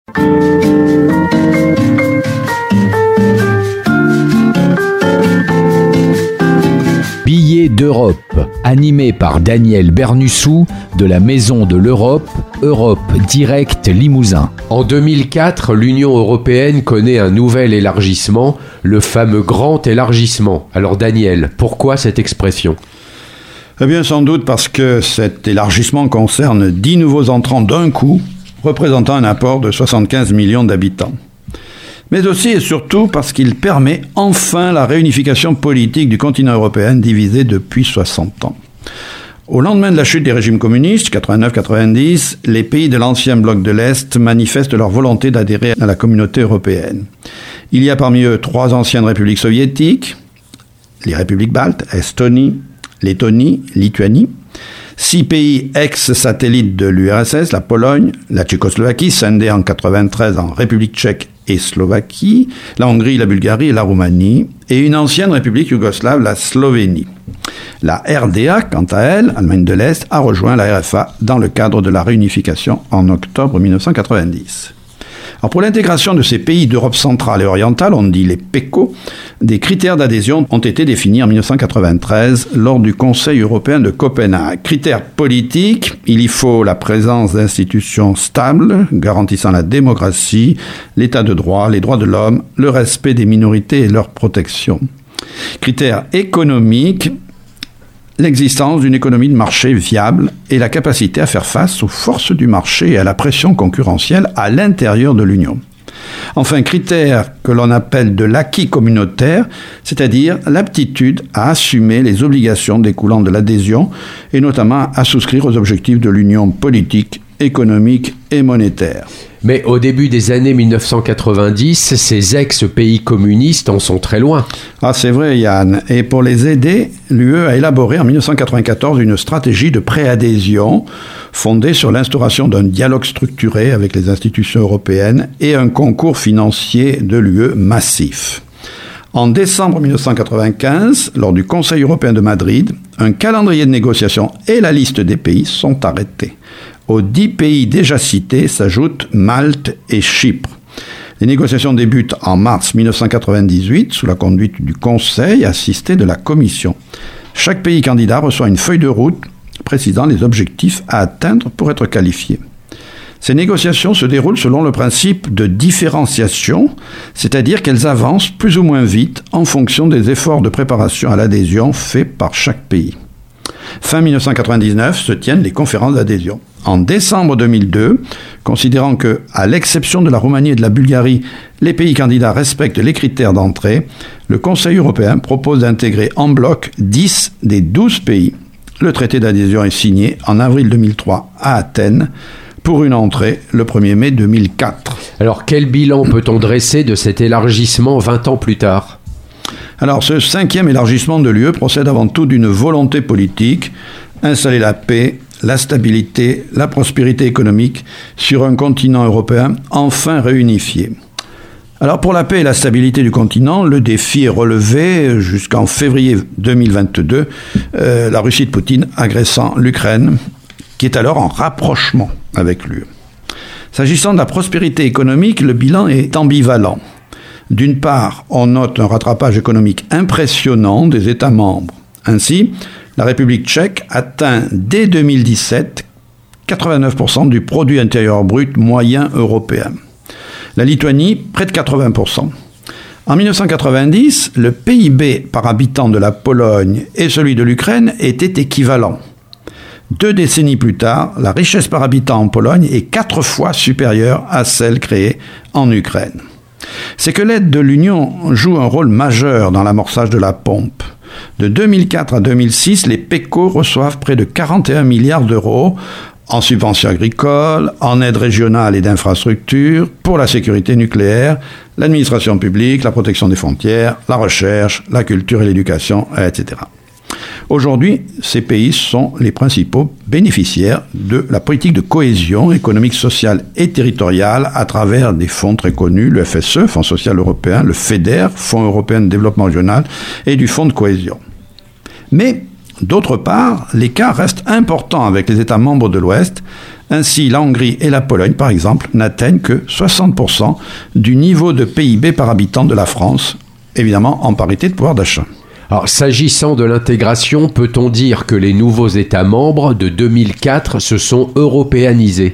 Billets d'Europe, animé par Daniel Bernussou de la Maison de l'Europe, Europe Direct Limousin. En 2004, l'Union européenne connaît un nouvel élargissement, le fameux grand élargissement. Alors Daniel, pourquoi cette expression ? Eh bien, sans doute parce que cet élargissement concerne 10 nouveaux entrants d'un coup, représentant un apport de 75 millions d'habitants. Mais aussi et surtout parce qu'il permet enfin la réunification politique du continent européen divisé depuis 60 ans. Au lendemain de la chute des régimes communistes, 89-90, les pays de l'ancien bloc de l'Est manifestent leur volonté d'adhérer à la communauté européenne. Il y a parmi eux 3 anciennes républiques soviétiques, les républiques baltes, Estonie, Lettonie, Lituanie, 6 pays ex-satellites de l'URSS, la Pologne, la Tchécoslovaquie, scindée en 93 en République tchèque et Slovaquie, la Hongrie, la Bulgarie et la Roumanie, et une ancienne république yougoslave, la Slovénie. La RDA, quant à elle, Allemagne de l'Est, a rejoint la RFA dans le cadre de la réunification en octobre 1990. Alors pour l'intégration de ces pays d'Europe centrale et orientale, on dit les PECO, des critères d'adhésion ont été définis en 1993 lors du Conseil européen de Copenhague. Critères politiques, il y faut la présence d'institutions stables, garantissant la démocratie, l'état de droit, les droits de l'homme, le respect des minorités et leur protection. Critères économiques, l'existence d'une économie de marché viable et la capacité à faire face aux forces du marché et à la pression concurrentielle à l'intérieur de l'Union. Enfin, critère que l'on appelle de l'acquis communautaire, c'est-à-dire l'aptitude à assumer les obligations découlant de l'adhésion et notamment à souscrire aux objectifs de l'Union politique, économique et monétaire. Mais au début des années 1990, ces ex-pays communistes en sont très loin. Ah, c'est vrai, Yann. Et pour les aider, l'UE a élaboré en 1994 une stratégie de préadhésion fondée sur l'instauration d'un dialogue structuré avec les institutions européennes et un concours financier de l'UE massif. En décembre 1995, lors du Conseil européen de Madrid, un calendrier de négociation et la liste des pays sont arrêtés. Aux 10 pays déjà cités s'ajoutent Malte et Chypre. Les négociations débutent en mars 1998 sous la conduite du Conseil assisté de la Commission. Chaque pays candidat reçoit une feuille de route précisant les objectifs à atteindre pour être qualifié. Ces négociations se déroulent selon le principe de différenciation, c'est-à-dire qu'elles avancent plus ou moins vite en fonction des efforts de préparation à l'adhésion faits par chaque pays. Fin 1999 se tiennent les conférences d'adhésion. En décembre 2002, considérant que, à l'exception de la Roumanie et de la Bulgarie, les pays candidats respectent les critères d'entrée, le Conseil européen propose d'intégrer en bloc 10 des 12 pays. Le traité d'adhésion est signé en avril 2003 à Athènes pour une entrée le 1er mai 2004. Alors quel bilan peut-on dresser de cet élargissement 20 ans plus tard ? Alors, ce 5e élargissement de l'UE procède avant tout d'une volonté politique, installer la paix, la stabilité, la prospérité économique sur un continent européen enfin réunifié. Alors, pour la paix et la stabilité du continent, le défi est relevé jusqu'en février 2022, la Russie de Poutine agressant l'Ukraine, qui est alors en rapprochement avec l'UE. S'agissant de la prospérité économique, le bilan est ambivalent. D'une part, on note un rattrapage économique impressionnant des États membres. Ainsi, la République tchèque atteint dès 2017 89% du produit intérieur brut moyen européen. La Lituanie, près de 80%. En 1990, le PIB par habitant de la Pologne et celui de l'Ukraine étaient équivalents. 2 décennies plus tard, la richesse par habitant en Pologne est 4 fois supérieure à celle créée en Ukraine. C'est que l'aide de l'Union joue un rôle majeur dans l'amorçage de la pompe. De 2004 à 2006, les PECO reçoivent près de 41 milliards d'euros en subventions agricoles, en aide régionale et d'infrastructures, pour la sécurité nucléaire, l'administration publique, la protection des frontières, la recherche, la culture et l'éducation, etc. Aujourd'hui, ces pays sont les principaux bénéficiaires de la politique de cohésion économique, sociale et territoriale à travers des fonds très connus, le FSE, Fonds social européen, le FEDER, Fonds européen de développement régional, et du Fonds de cohésion. Mais, d'autre part, l'écart reste important avec les États membres de l'Ouest, Ainsi, la Hongrie et la Pologne, par exemple, n'atteignent que 60% du niveau de PIB par habitant de la France, évidemment en parité de pouvoir d'achat. Alors, s'agissant de l'intégration, peut-on dire que les nouveaux États membres de 2004 se sont européanisés ?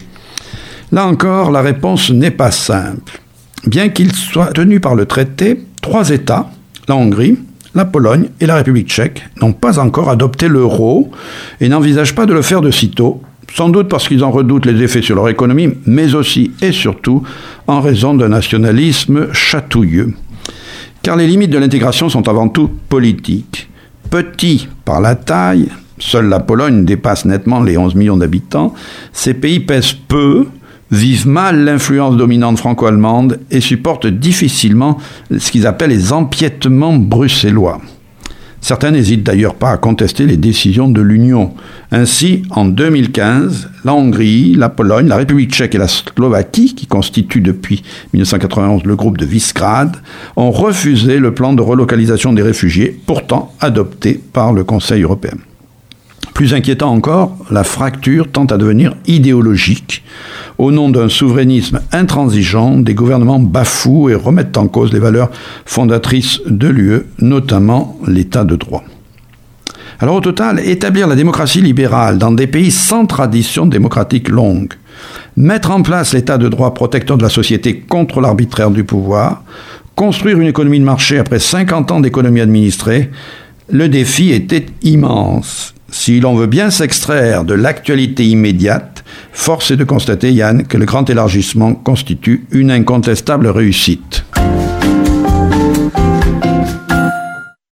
Là encore, la réponse n'est pas simple. Bien qu'ils soient tenus par le traité, 3 États, la Hongrie, la Pologne et la République tchèque, n'ont pas encore adopté l'euro et n'envisagent pas de le faire de sitôt, sans doute parce qu'ils en redoutent les effets sur leur économie, mais aussi et surtout en raison d'un nationalisme chatouilleux. Car les limites de l'intégration sont avant tout politiques. Petits par la taille, seule la Pologne dépasse nettement les 11 millions d'habitants, ces pays pèsent peu, vivent mal l'influence dominante franco-allemande et supportent difficilement ce qu'ils appellent les empiètements bruxellois. Certains n'hésitent d'ailleurs pas à contester les décisions de l'Union. Ainsi, en 2015, la Hongrie, la Pologne, la République tchèque et la Slovaquie, qui constituent depuis 1991 le groupe de Visegrad, ont refusé le plan de relocalisation des réfugiés, pourtant adopté par le Conseil européen. Plus inquiétant encore, la fracture tend à devenir idéologique. Au nom d'un souverainisme intransigeant, des gouvernements bafouent et remettent en cause les valeurs fondatrices de l'UE, notamment l'état de droit. Alors au total, établir la démocratie libérale dans des pays sans tradition démocratique longue, mettre en place l'état de droit protecteur de la société contre l'arbitraire du pouvoir, construire une économie de marché après 50 ans d'économie administrée, le défi était immense. Si l'on veut bien s'extraire de l'actualité immédiate, force est de constater, Yann, que le grand élargissement constitue une incontestable réussite.